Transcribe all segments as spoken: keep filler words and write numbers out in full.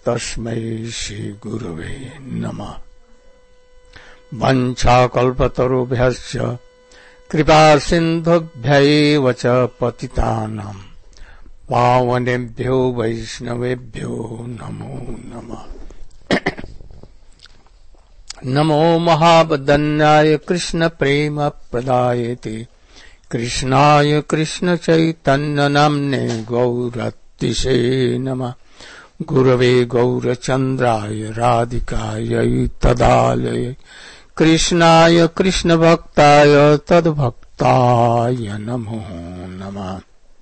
तस्मै श्री गुरुवे नमः। वंशाकल्पतरुभ्यश्च कृपा सिन्धुभ्यैव च पतितानां पावनेभ्यो वैष्णवेभ्यो नमो नमः। नमो महावदन्याय कृष्ण प्रेम प्रदायते कृष्णाय कृष्ण चैतन्य नाम्ने गौरतिशे नमः। गुरवे गौरचन्द्राय राधिकायै तदालये कृष्णाय कृष्ण भक्ताय तद्भक्ताय नमो नमः।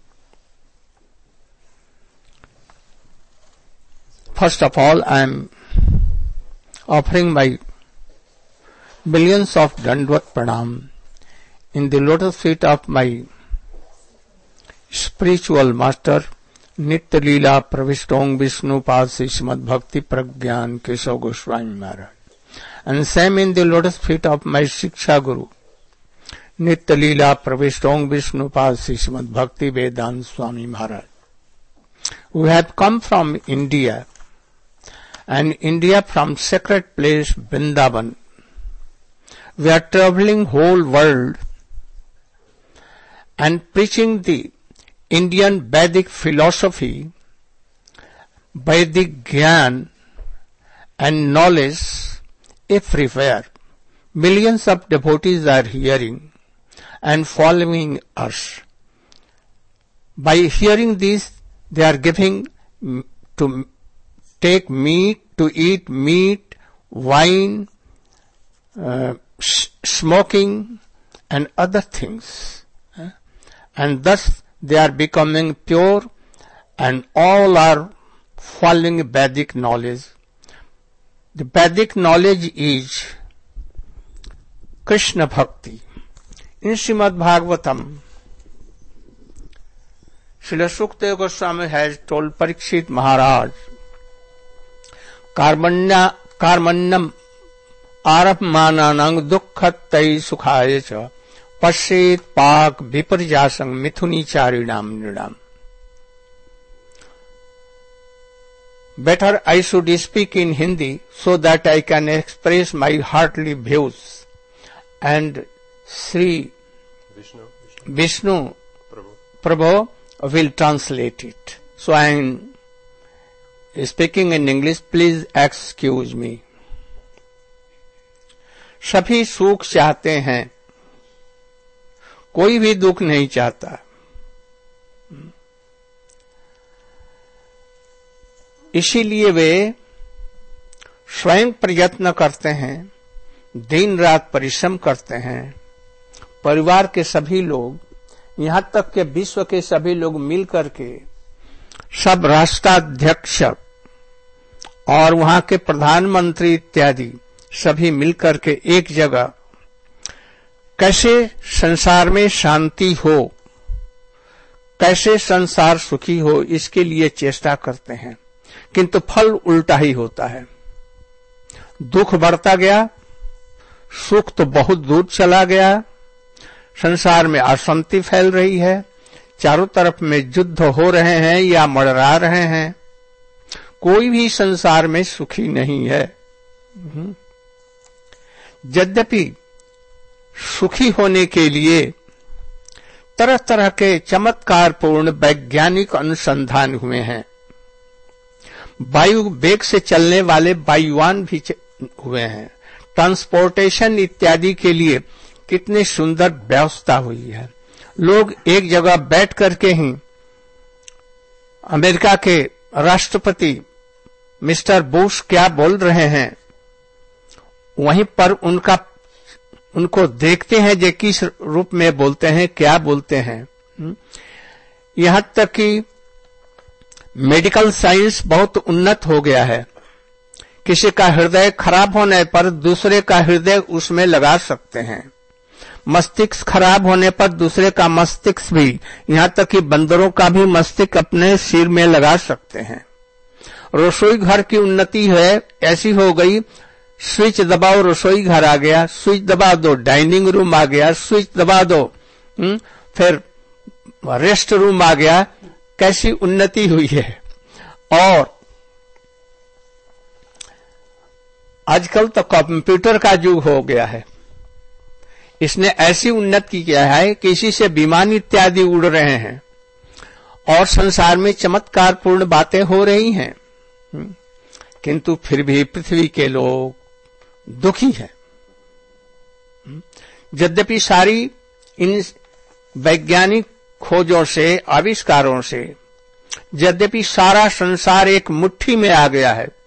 First of all, I am offering my billions of Dandvat Pranam in the lotus feet of my spiritual master, Nitya Leela Pravistong Vishnupad Srimad Bhakti Pragyan Keshav Goswami Maharaj, and same in the lotus feet of my Shiksha Guru, Nitya Leela Pravistong Vishnupad Srimad Bhakti Vedanta Swami Maharaj. We have come from India, and India from sacred place Vrindavan. We are traveling whole world and preaching the Indian Vedic philosophy, Vedic Gyan and knowledge everywhere. Millions of devotees are hearing and following us. By hearing this, they are giving to take meat, to eat meat, wine, uh, smoking and other things. And thus they are becoming pure and all are following Vedic knowledge. The Vedic knowledge is Krishna Bhakti. In Srimad Bhagavatam, Srila Sukadeva Goswami has told Parikshit Maharaj, Karmanya, karmanyam arapmananang dukkhattai sukhaye cha pashet pak viparjasang mithuni charinam nidam. Better I should speak in Hindi so that I can express my heartly views, and Sri Vishnu, Vishnu. Vishnu Prabhu will translate it. So I am speaking in English, please excuse me. सभी सुख चाहते हैं, कोई भी दुख नहीं चाहता। इसीलिए वे स्वयं प्रयत्न करते हैं, दिन रात परिश्रम करते हैं। परिवार के सभी लोग, यहां तक के विश्व के सभी लोग मिलकर के, सब राष्ट्राध्यक्ष और वहां के प्रधानमंत्री इत्यादि सभी मिलकर के एक जगह कैसे संसार में शांति हो, कैसे संसार सुखी हो, इसके लिए चेष्टा करते हैं, किंतु फल उल्टा ही होता है। दुख बढ़ता गया, सुख तो बहुत दूर चला गया। संसार में अशांति फैल रही है, चारों तरफ में युद्ध हो रहे हैं या मररा रहे हैं। कोई भी संसार में सुखी नहीं है। यद्यपि सुखी होने के लिए तरह तरह के चमत्कारपूर्ण वैज्ञानिक अनुसंधान हुए हैं। वायु वेग से चलने वाले वायुयान भी हुए हैं। ट्रांसपोर्टेशन इत्यादि के लिए कितनी सुंदर व्यवस्था हुई है। लोग एक जगह बैठ करके ही, अमेरिका के राष्ट्रपति मिस्टर बुश क्या बोल रहे हैं, वहीं पर उनका उनको देखते हैं जे किस रूप में बोलते हैं, क्या बोलते हैं। यहां तक कि मेडिकल साइंस बहुत उन्नत हो गया है। किसी का हृदय खराब होने पर दूसरे का हृदय उसमें लगा सकते हैं। मस्तिष्क खराब होने पर दूसरे का मस्तिष्क भी, यहां तक कि बंदरों का भी मस्तिष्क अपने सिर में लगा सकते हैं। रसोई घर की उन्नति है, ऐसी हो गई, स्विच दबाओ रसोई घर आ गया, स्विच दबा दो डाइनिंग रूम आ गया, स्विच दबा दो हुँ? फिर रेस्ट रूम आ गया। कैसी उन्नति हुई है। और आजकल तो कंप्यूटर का युग हो गया है। इसने ऐसी उन्नति किया है कि इसी से विमान इत्यादि उड़ रहे हैं और संसार में चमत्कारपूर्ण बातें हो रही हैं, किंतु फिर भी पृथ्वी के लोग दुखी हैं। यद्यपि सारी इन वैज्ञानिक खोजों से, आविष्कारों से, यद्यपि सारा संसार एक मुट्ठी में आ गया है,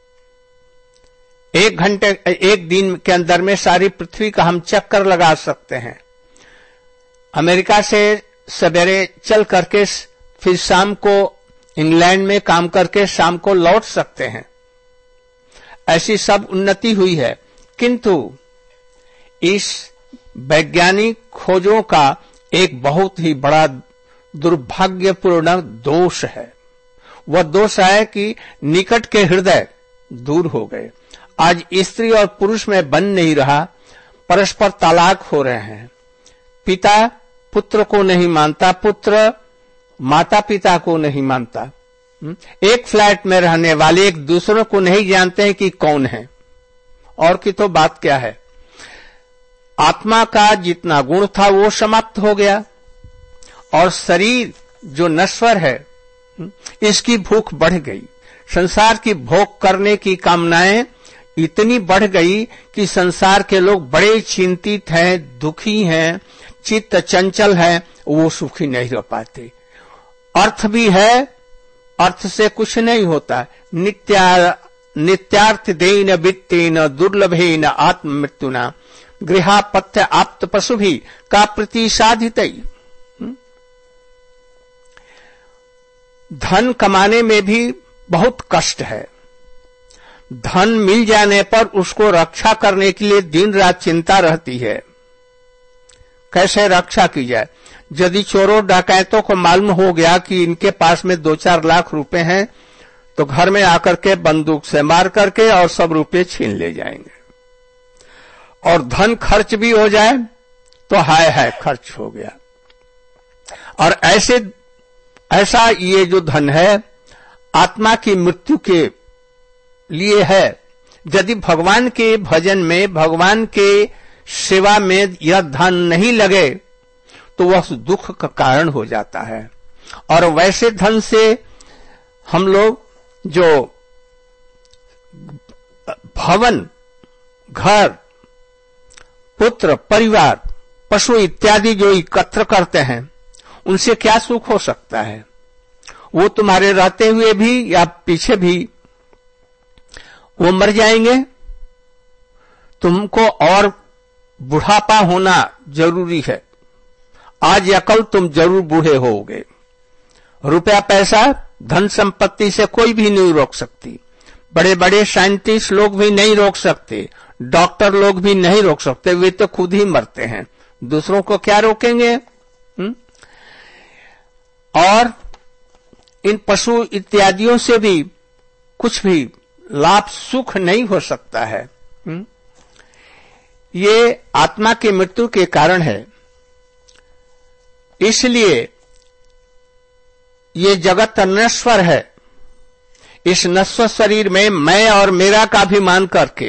एक घंटे एक दिन के अंदर में सारी पृथ्वी का हम चक्कर लगा सकते हैं। अमेरिका से सवेरे चल करके फिर शाम को इंग्लैंड में काम करके शाम को लौट सकते हैं, ऐसी सब उन्नति हुई है। किंतु इस वैज्ञानिक खोजों का एक बहुत ही बड़ा दुर्भाग्यपूर्ण दोष है। वह दोष है कि निकट के हृदय दूर हो गए। आज स्त्री और पुरुष में बन नहीं रहा, परस्पर तलाक हो रहे हैं। पिता पुत्र को नहीं मानता, पुत्र माता पिता को नहीं मानता। एक फ्लैट में रहने वाले एक दूसरे को नहीं जानते हैं कि कौन है। और की तो बात क्या है, आत्मा का जितना गुण था वो समाप्त हो गया और शरीर जो नश्वर है इसकी भूख बढ़ गई। संसार की भोग करने की कामनाएं इतनी बढ़ गई कि संसार के लोग बड़े चिंतित हैं, दुखी हैं, चित्त चंचल है, वो सुखी नहीं रह पाते। अर्थ भी है, अर्थ से कुछ नहीं होता। नित्या नित्यार्थ देन वित्तेन दुर्लभेन आत्म मृत्युना गृहापत्य आप्त पशु भी का प्रति साधित। धन कमाने में भी बहुत कष्ट है। धन मिल जाने पर उसको रक्षा करने के लिए दिन रात चिंता रहती है, कैसे रक्षा की जाए। यदि चोरों डकैतों को मालूम हो गया कि इनके पास में दो चार लाख रुपए हैं, तो घर में आकर के बंदूक से मार करके और सब रुपए छीन ले जाएंगे। और धन खर्च भी हो जाए तो हाय हाय खर्च हो गया। और ऐसे ऐसा ये जो धन है आत्मा की मृत्यु के लिए है। यदि भगवान के भजन में, भगवान के सेवा में यह धन नहीं लगे तो वह दुख का कारण हो जाता है। और वैसे धन से हम लोग जो भवन, घर, पुत्र, परिवार, पशु इत्यादि जो एकत्र करते हैं, उनसे क्या सुख हो सकता है। वो तुम्हारे रहते हुए भी या पीछे भी वो मर जाएंगे। तुमको और बुढ़ापा होना जरूरी है। आज या कल तुम जरूर बूढ़े होगे। रुपया पैसा, धन संपत्ति से कोई भी नहीं रोक सकती। बड़े बड़े साइंटिस्ट लोग भी नहीं रोक सकते, डॉक्टर लोग भी नहीं रोक सकते, वे तो खुद ही मरते हैं। दूसरों को क्या रोकेंगे। हुँ? और इन पशु इत्यादियों से भी कुछ भी लाभ सुख नहीं हो सकता है। हुँ? ये आत्मा की मृत्यु के कारण है। इसलिए ये जगत नश्वर है। इस नश्वर शरीर में मैं और मेरा का अभिमान करके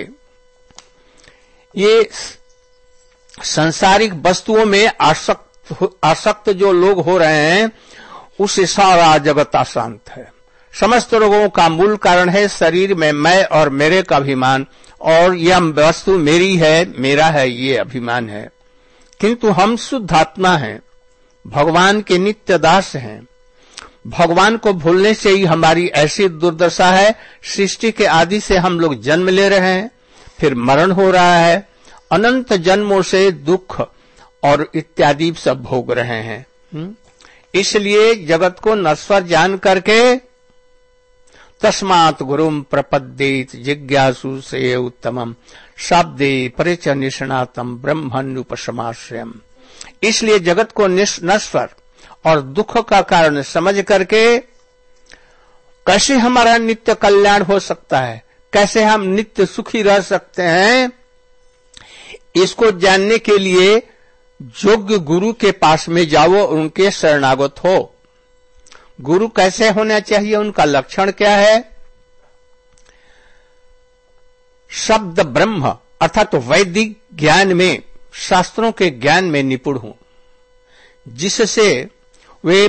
ये सांसारिक वस्तुओं में आसक्त आसक्त जो लोग हो रहे हैं, उससे सारा जगत अशांत है। समस्त रोगों का मूल कारण है शरीर में मैं और मेरे का अभिमान, और यह वस्तु मेरी है, मेरा है, ये अभिमान है। किंतु हम शुद्ध आत्मा हैं, भगवान के नित्य दास हैं। भगवान को भूलने से ही हमारी ऐसी दुर्दशा है। सृष्टि के आदि से हम लोग जन्म ले रहे हैं, फिर मरण हो रहा है, अनंत जन्मों से दुख और इत्यादि सब भोग रहे हैं। इसलिए जगत को नश्वर जान करके तस्मात् गुरुम प्रपद्येत जिज्ञासु से उत्तमम शब्दे परिच निष्णातम ब्रह्मण्युपशमाश्रयम्। इसलिए जगत को नश्वर और दुख का कारण समझ करके कैसे हमारा नित्य कल्याण हो सकता है, कैसे हम नित्य सुखी रह सकते हैं, इसको जानने के लिए योग्य गुरु के पास में जाओ, उनके शरणागत हो। गुरु कैसे होना चाहिए, उनका लक्षण क्या है। शब्द ब्रह्म अर्थात वैदिक ज्ञान में, शास्त्रों के ज्ञान में निपुण हों, जिससे वे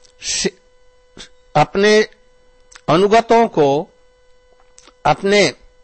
अपने अनुगतों को, अपने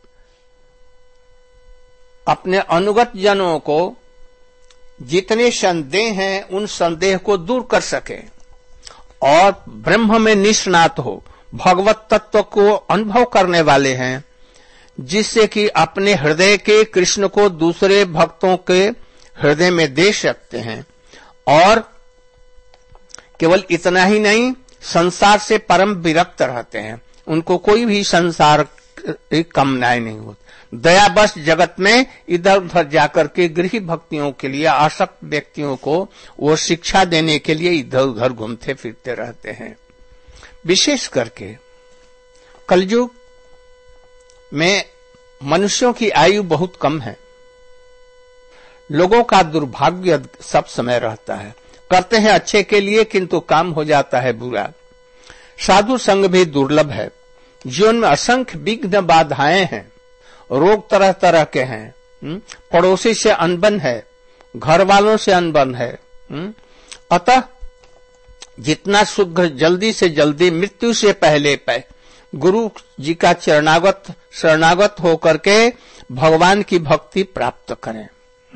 अपने अनुगत जनों को जितने संदेह हैं उन संदेह को दूर कर सके और ब्रह्म में निष्णात हो, भगवत तत्व को अनुभव करने वाले हैं, जिससे कि अपने हृदय के कृष्ण को दूसरे भक्तों के हृदय में दे सकते हैं। और केवल इतना ही नहीं, संसार से परम विरक्त रहते हैं, उनको कोई भी संसार की कामनाएं नहीं होती। दया बस जगत में इधर उधर जाकर के गृह भक्तियों के लिए आसक्त व्यक्तियों को वो शिक्षा देने के लिए इधर उधर घूमते फिरते रहते हैं। विशेष करके कलयुग में मनुष्यों की आयु बहुत कम है, लोगों का दुर्भाग्य सब समय रहता है, करते हैं अच्छे के लिए किंतु काम हो जाता है बुरा। साधु संग भी दुर्लभ है, जीवन में असंख्य विघ्न बाधाएं हैं, रोग तरह तरह के हैं, पड़ोसी से अनबन है, घर वालों से अनबन है। अतः जितना शीघ्र जल्दी से जल्दी मृत्यु से पहले पह गुरु जी का चरणागत शरणागत होकर के भगवान की भक्ति प्राप्त करें।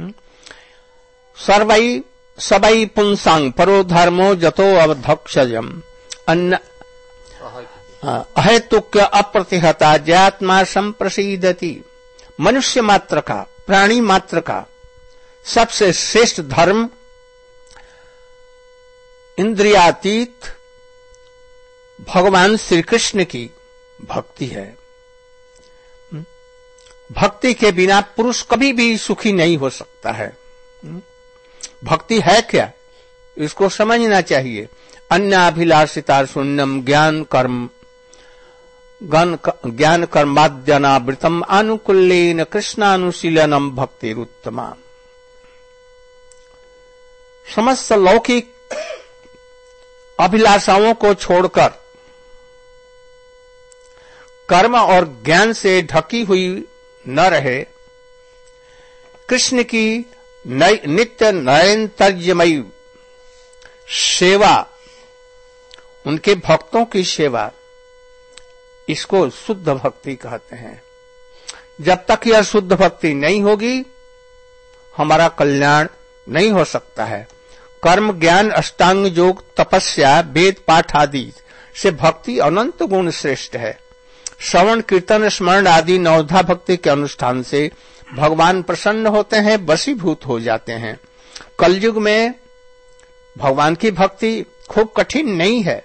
सर्वई सबई पुंसांग परो धर्मो जतो अवधक्षजम अन्न अहेतुक्य अप्रतिहता ज्ञात्मा संप्रसीदति। मनुष्य मात्र का, प्राणी मात्र का सबसे श्रेष्ठ धर्म इंद्रियातीत भगवान श्री कृष्ण की भक्ति है। भक्ति के बिना पुरुष कभी भी सुखी नहीं हो सकता है। भक्ति है क्या, इसको समझना चाहिए। अन्याभिलाषिता शून्यम ज्ञान कर्म ज्ञान कर्माद्यनावृतम अनुकूलेन कृष्णानुशीलनम भक्तिरुत्तमा। समस्त लौकिक अभिलाषाओं को छोड़कर कर्म और ज्ञान से ढकी हुई न रहे, कृष्ण की नित्य नयनतर्यमयी सेवा, उनके भक्तों की सेवा, इसको शुद्ध भक्ति कहते हैं। जब तक यह शुद्ध भक्ति नहीं होगी हमारा कल्याण नहीं हो सकता है। कर्म ज्ञान अष्टांग योग तपस्या वेद पाठ आदि से भक्ति अनंत गुण श्रेष्ठ है। श्रवण कीर्तन स्मरण आदि नवधा भक्ति के अनुष्ठान से भगवान प्रसन्न होते हैं, वशीभूत हो जाते हैं। कलयुग में भगवान की भक्ति खूब कठिन नहीं है।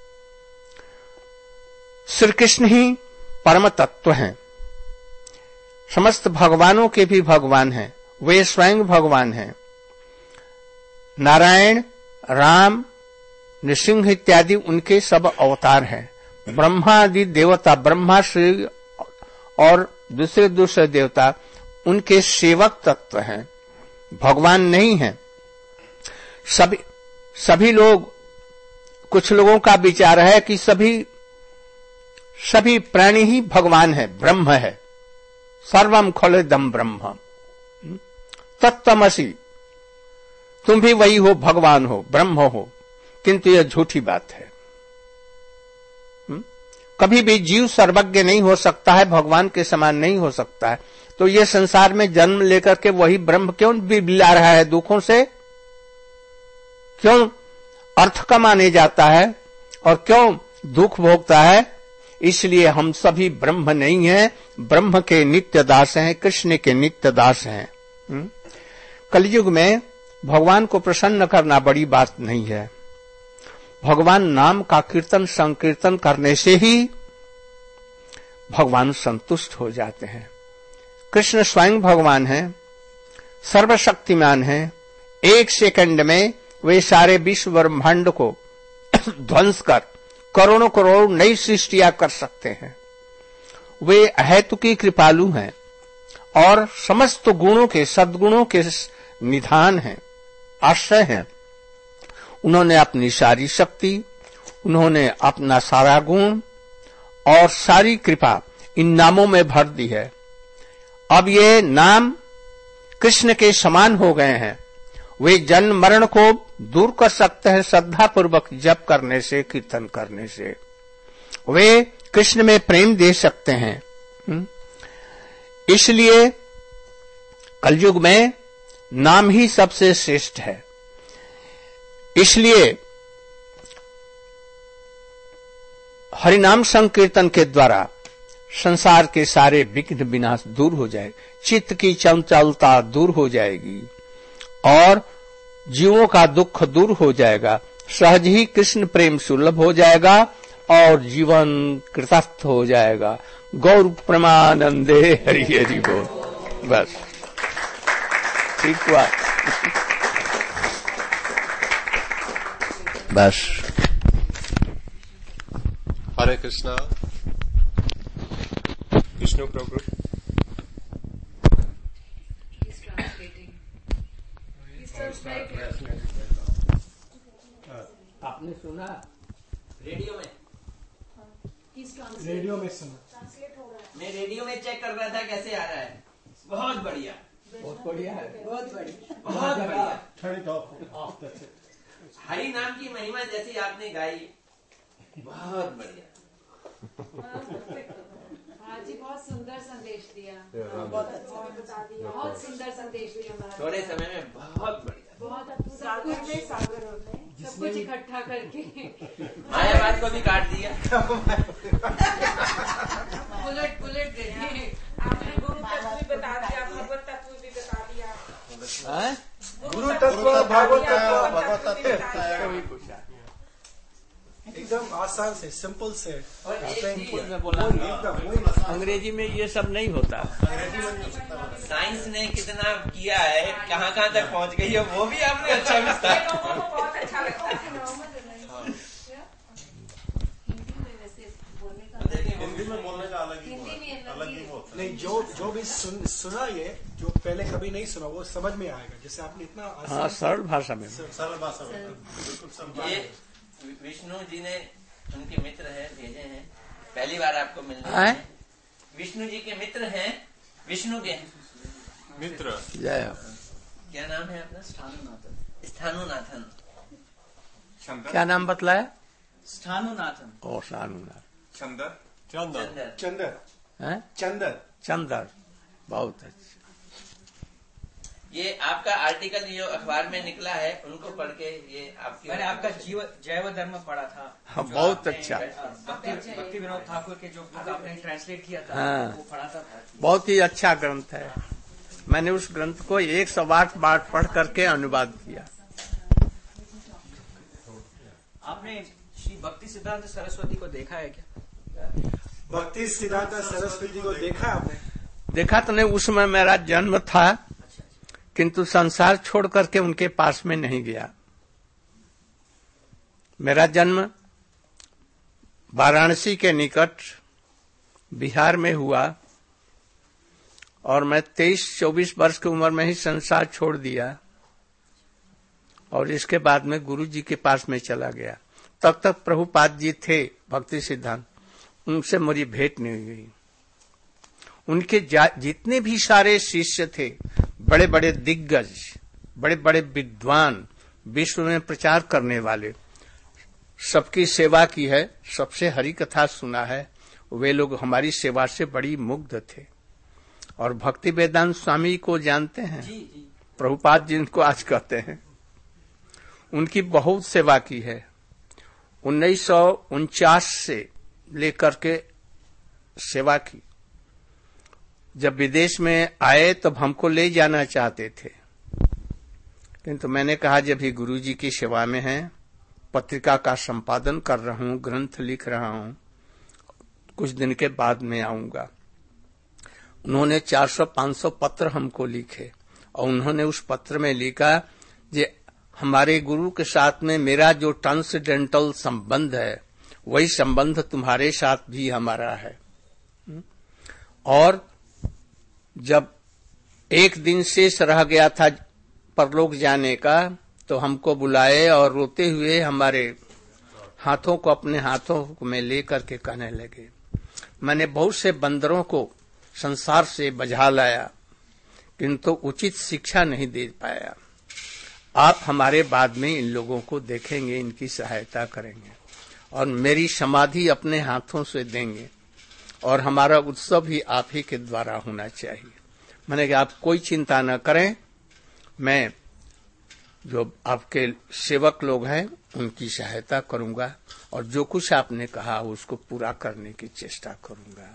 श्री कृष्ण ही परम तत्व हैं, समस्त भगवानों के भी भगवान हैं, वे स्वयं भगवान हैं। नारायण, राम, नृसिंह इत्यादि उनके सब अवतार हैं। ब्रह्मा आदि देवता, ब्रह्मा श्री और दूसरे दूसरे देवता उनके सेवक तत्व हैं, भगवान नहीं हैं। सभी सभी लोग, कुछ लोगों का विचार है कि सभी सभी प्राणी ही भगवान है, ब्रह्म है। सर्वम खलेदम ब्रह्म तत्त्वमसि, तुम भी वही हो, भगवान हो, ब्रह्म हो। किंतु यह झूठी बात है। कभी भी जीव सर्वज्ञ नहीं हो सकता है, भगवान के समान नहीं हो सकता है। तो ये संसार में जन्म लेकर के वही ब्रह्म क्यों बिलबिला रहा है दुखों से, क्यों अर्थ कमाने जाता है और क्यों दुख भोगता है? इसलिए हम सभी ब्रह्म नहीं हैं, ब्रह्म के नित्य दास हैं, कृष्ण के नित्य दास हैं। कलयुग में भगवान को प्रसन्न करना बड़ी बात नहीं है। भगवान नाम का कीर्तन संकीर्तन करने से ही भगवान संतुष्ट हो जाते हैं। कृष्ण स्वयं भगवान हैं, सर्वशक्तिमान हैं। एक सेकंड में वे सारे विश्व ब्रह्मांड को ध्वंस कर करोड़ों करोड़ नई सृष्टियां कर सकते हैं। वे अहेतुकी कृपालु हैं और समस्त गुणों के, सद्गुणों के निधान हैं, आश्रय हैं। उन्होंने अपनी सारी शक्ति, उन्होंने अपना सारा गुण और सारी कृपा इन नामों में भर दी है। अब ये नाम कृष्ण के समान हो गए हैं। वे जन्म मरण को दूर कर सकते हैं श्रद्धा पूर्वक जप करने से, कीर्तन करने से। वे कृष्ण में प्रेम दे सकते हैं। इसलिए कलयुग में नाम ही सबसे श्रेष्ठ है। इसलिए हरिनाम संकीर्तन के द्वारा संसार के सारे विघ्न विनाश दूर हो जाए, चित्त की चंचलता दूर हो जाएगी और जीवों का दुख दूर हो जाएगा। सहज ही कृष्ण प्रेम सुलभ हो जाएगा और जीवन कृतार्थ हो जाएगा। गौर प्रेमानंदे हरि हरि बोल। बस ठीक हुआ। बस। हरे कृष्णा। विष्णु प्रभु। आपने सुना रेडियो में? रेडियो में सुना। मैं रेडियो में चेक कर रहा था कैसे आ रहा है। बहुत बढ़िया, बहुत बढ़िया है, बहुत बढ़िया, बहुत बढ़िया। Turn it off. Off, that's it. Hari नाम की महिमा जैसी आपने गाई, बहुत बढ़िया। हाँ जी, बहुत सुंदर संदेश दिया, बहुत अच्छा बता दिया, बहुत सुंदर संदेश दिया। थोड़े समय में बहुत बढ़िया, बहुत सब कुछ में सागर होते हैं, सब कुछ इकट्ठा करके मायावाद को भी काट दिया। बुलेट बुलेट दे दिए। आपने गुरु तत्व भी बता दिया, भगवत तत्व भी बता दिया। गुरु तत्व, भागवत भगवत तत्व एकदम आसान से, सिंपल से। और एक चीज मैं बोला अंग्रेजी में ये सब नहीं होता। साइंस ने कितना किया है, कहाँ कहाँ तक पहुँच गई है, वो भी आपने अच्छा विस्तार। लोगों को बहुत अच्छा लगता है। हिंदी में बोलने का अलग ही अलग ही होता है। नहीं, जो जो भी सुन, सुना ये जो पहले कभी नहीं सुना वो समझ में आएगा। जैसे आपने इतना आसान, हाँ, सरल भाषा में। सरल भाषा में बिल्कुल समझा। ये विष्णु जी ने उनके मित्र हैं भेजे हैं, पहली बार आपको मिलने हैं? हैं। विष्णु जी के मित्र हैं, विष्णु के मित्र। जय हो। क्या नाम है आपका? स्थानुनाथन। क्या नाम बतलाया? स्थानुनाथन। ओ शानुनाथ। चंदर। चंदर। चंदर। चंदर हैं? चंदर चंदर, बहुत अच्छा। ये आपका आर्टिकल जो अखबार में निकला है, उनको पढ़ के ये आपकी मैंने आपका जीव जैव धर्म पढ़ा था। हाँ, जो बहुत आपने अच्छा। भक्ति भक्ति विनोद ठाकुर के जो बुक आपने ट्रांसलेट किया था, हाँ। वो पढ़ा था। बहुत ही अच्छा ग्रंथ है। मैंने उस ग्रंथ को एक सौ आठ बार पढ़ करके अनुवाद किया। आपने श्री भक्ति सिद्धांत सरस्वती को देखा है क्या? भक्ति सिद्धांत सरस्वती को देखा आपने? देखा तो नहीं, उस समय मेरा जन्म था, किंतु संसार छोड़ करके उनके पास में नहीं गया। मेरा जन्म वाराणसी के निकट बिहार में हुआ और मैं तेईस चौबीस वर्ष की उम्र में ही संसार छोड़ दिया और इसके बाद में गुरु जी के पास में चला गया। तब तक प्रभुपाद जी थे भक्ति सिद्धांत, उनसे मेरी भेंट नहीं हुई। उनके जितने भी सारे शिष्य थे, बड़े बड़े दिग्गज, बड़े बड़े विद्वान, विश्व में प्रचार करने वाले, सबकी सेवा की है, सबसे हरि कथा सुना है। वे लोग हमारी सेवा से बड़ी मुग्ध थे। और भक्ति वेदांत स्वामी को जानते हैं, जी जी। प्रभुपाद जिनको आज कहते हैं, उनकी बहुत सेवा की है। उन्नीस सौ उनचास से लेकर के सेवा की। जब विदेश में आए तब हमको ले जाना चाहते थे, किंतु मैंने कहा जब भी गुरु जी की सेवा में हैं, पत्रिका का संपादन कर रहा हूं, ग्रंथ लिख रहा हूं, कुछ दिन के बाद में आऊंगा। उन्होंने चार सौ पांच सौ पत्र हमको लिखे और उन्होंने उस पत्र में लिखा कि हमारे गुरु के साथ में मेरा जो ट्रांसडेंटल संबंध है वही संबंध तुम्हारे साथ भी हमारा है। और जब एक दिन शेष रह गया था परलोक जाने का, तो हमको बुलाए और रोते हुए हमारे हाथों को अपने हाथों में लेकर के कहने लगे, मैंने बहुत से बंदरों को संसार से बजा लाया, किंतु उचित शिक्षा नहीं दे पाया। आप हमारे बाद में इन लोगों को देखेंगे, इनकी सहायता करेंगे और मेरी समाधि अपने हाथों से देंगे और हमारा उत्सव भी आप ही के द्वारा होना चाहिए। मैंने कहा आप कोई चिंता न करें, मैं जो आपके सेवक लोग हैं उनकी सहायता करूंगा और जो कुछ आपने कहा उसको पूरा करने की चेष्टा करूंगा।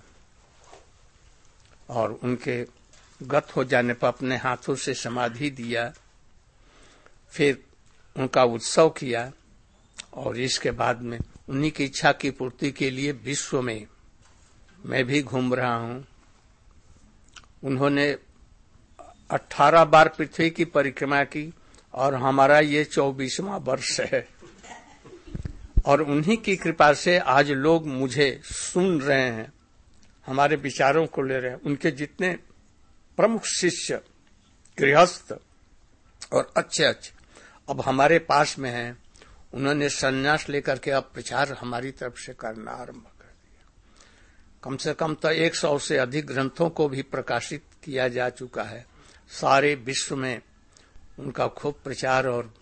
और उनके गत हो जाने पर अपने हाथों से समाधि दिया, फिर उनका उत्सव किया और इसके बाद में उन्हीं की इच्छा की पूर्ति के लिए विश्व में मैं भी घूम रहा हूं। उन्होंने अठारह बार पृथ्वी की परिक्रमा की और हमारा ये चौबीसवां वर्ष है और उन्हीं की कृपा से आज लोग मुझे सुन रहे हैं, हमारे विचारों को ले रहे हैं। उनके जितने प्रमुख शिष्य, गृहस्थ और अच्छे अच्छे अब हमारे पास में हैं, उन्होंने संन्यास लेकर के अब प्रचार हमारी तरफ से करना आरंभ कर दिया। कम से कम तो एक सौ से अधिक ग्रंथों को भी प्रकाशित किया जा चुका है। सारे विश्व में उनका खूब प्रचार और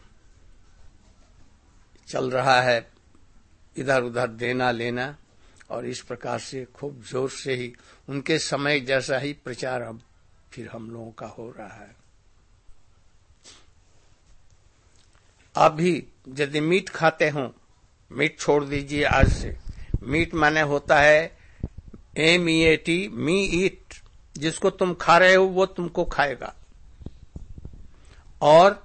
चल रहा है, इधर उधर देना लेना, और इस प्रकार से खूब जोर से ही उनके समय जैसा ही प्रचार अब फिर हम लोगों का हो रहा है। आप भी यदि मीट खाते हो, मीट छोड़ दीजिए आज से। मीट माने होता है एम ई ए टी, मी ईट, जिसको तुम खा रहे हो वो तुमको खाएगा। और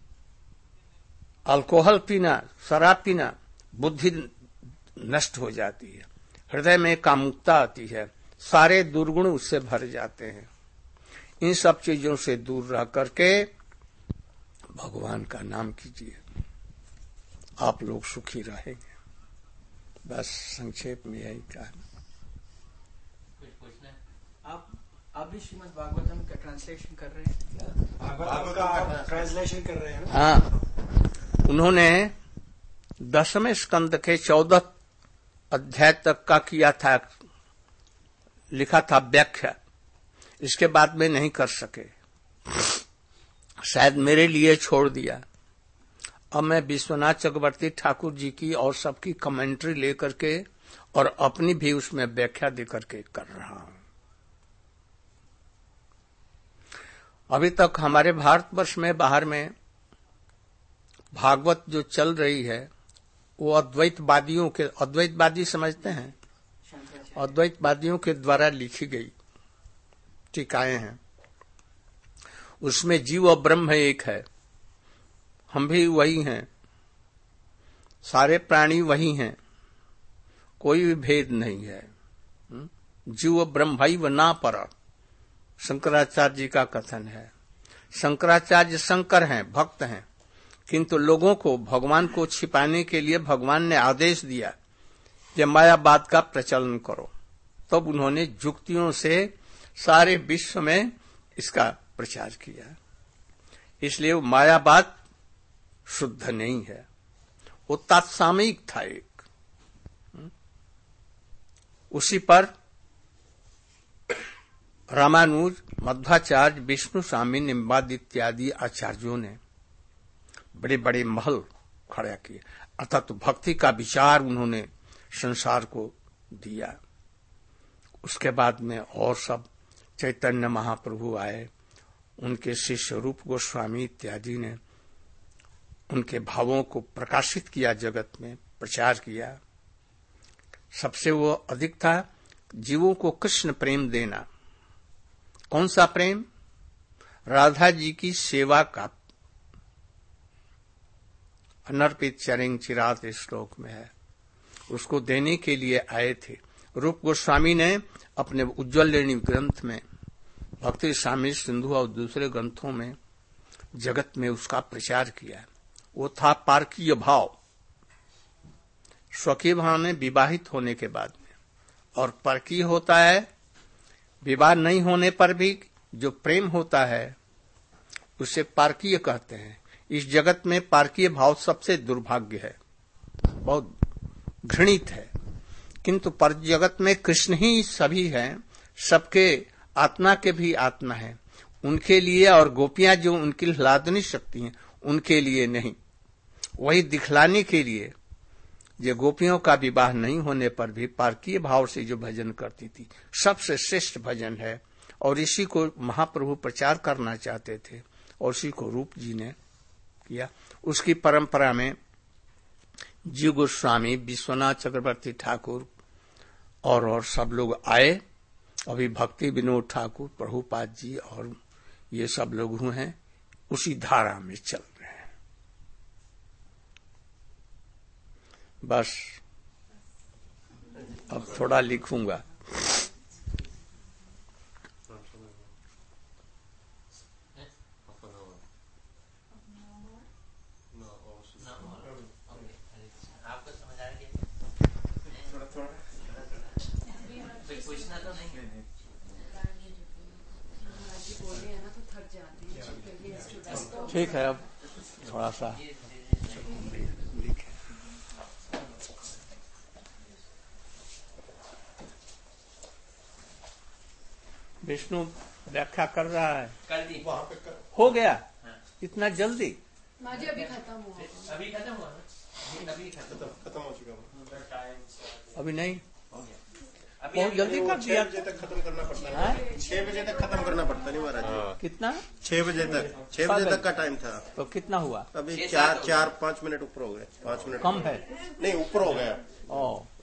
अल्कोहल पीना, शराब पीना, बुद्धि नष्ट हो जाती है, हृदय में कामुकता आती है, सारे दुर्गुण उससे भर जाते हैं। इन सब चीजों से दूर रह करके भगवान का नाम कीजिए, आप लोग सुखी रहेंगे। बस संक्षेप में यही कहा। आप आप भी श्रीमद् भागवतम का ट्रांसलेशन कर रहे हैं? भागवत का ट्रांसलेशन कर रहे हैं। हाँ, उन्होंने दसवें स्कंद के चौदह अध्याय तक का किया था, लिखा था व्याख्या। इसके बाद में नहीं कर सके, शायद मेरे लिए छोड़ दिया। अब मैं विश्वनाथ चक्रवर्ती ठाकुर जी की और सबकी कमेंट्री लेकर के और अपनी भी उसमें व्याख्या देकर के कर रहा हूं। अभी तक हमारे भारतवर्ष में बाहर में भागवत जो चल रही है वो अद्वैतवादियों के, अद्वैतवादी समझते हैं, अद्वैतवादियों के द्वारा लिखी गई टीकाएं हैं। उसमें जीव और ब्रह्म एक है, हम भी वही हैं, सारे प्राणी वही हैं, कोई भी भेद नहीं है। जीव ब्रह्म भाई व ना पर, शंकराचार्य जी का कथन है। शंकराचार्य शंकर हैं, भक्त हैं, किंतु लोगों को भगवान को छिपाने के लिए भगवान ने आदेश दिया कि मायावाद का प्रचलन करो। तब तो उन्होंने जुक्तियों से सारे विश्व में इसका प्रचार किया। इसलिए वो मायावाद शुद्ध नहीं है, वो तात्सामयिक था एक। उसी पर रामानुज, मध्वाचार्य, विष्णु स्वामी, निम्बाद इत्यादि आचार्यों ने बड़े बड़े महल खड़ा किए। अर्थात भक्ति का विचार उन्होंने संसार को दिया। उसके बाद में और सब चैतन्य महाप्रभु आए, उनके शिष्य रूप गोस्वामी इत्यादि ने उनके भावों को प्रकाशित किया, जगत में प्रचार किया। सबसे वो अधिक था जीवों को कृष्ण प्रेम देना। कौन सा प्रेम? राधा जी की सेवा का। अनर्पित चरिंग चिरात इस श्लोक में है, उसको देने के लिए आए थे। रूप गोस्वामी ने अपने उज्ज्वलिनी ग्रंथ में, भक्ति स्वामी सिंधु और दूसरे ग्रंथों में जगत में उसका प्रचार किया। वो था पारकीय भाव, स्वकीय भाव में विवाहित होने के बाद में, और परकीय होता है विवाह नहीं होने पर भी जो प्रेम होता है उसे पारकीय कहते हैं। इस जगत में पारकीय भाव सबसे दुर्भाग्य है, बहुत घृणित है, किंतु पर जगत में कृष्ण ही सभी हैं, सबके आत्मा के भी आत्मा है, उनके लिए, और गोपियां जो उनकी लादनी शक्ति हैं उनके लिए नहीं। वही दिखलाने के लिए जो गोपियों का विवाह नहीं होने पर भी पारकीय भाव से जो भजन करती थी, सबसे श्रेष्ठ भजन है। और इसी को महाप्रभु प्रचार करना चाहते थे और इसी को रूप जी ने किया। उसकी परंपरा में जीव गोस्वामी, विश्वनाथ चक्रवर्ती ठाकुर और और सब लोग आए। अभी भक्ति विनोद ठाकुर, प्रभुपाद जी और ये सब लोग हुए हैं, उसी धारा में चल रहे हैं। बस अब थोड़ा लिखूंगा। ठीक है, अब थोड़ा सा लिखे। विष्णु व्याख्या कर रहा है। कर दी। वहाँ पे कर... हो गया। हाँ। इतना जल्दी? माजी अभी खत्म हुआ। अभी खत्म हुआ ना? अभी खत्म खत्म हो चुका। अभी नहीं हो गया। बहुत जल्दी कर दिया। छह बजे तक खत्म करना पड़ता है। छह बजे तक खत्म करना पड़ता नहीं महाराज। कितना? छह बजे तक छह बजे तक का टाइम था। तो कितना हुआ? अभी चार चार पाँच मिनट ऊपर हो गए। पाँच मिनट कम है? नहीं, ऊपर हो गया। ओ